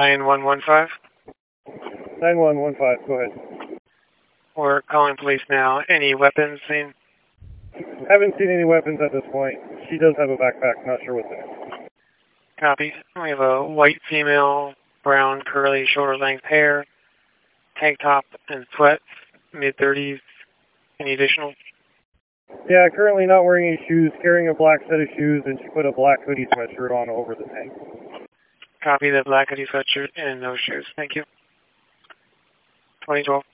9115. 9115, go ahead. We're calling police now. Any weapons seen? Haven't seen any weapons at this point. She does have a backpack, not sure what's in it. Copy. We have a white female, brown curly shoulder length hair, tank top and sweats, mid-30s. Any additional? Yeah, currently not wearing any shoes, carrying a black set of shoes, and she put a black hoodie sweatshirt on over the tank. Copy the black hoodie sweatshirt and no shoes. Thank you. 2012.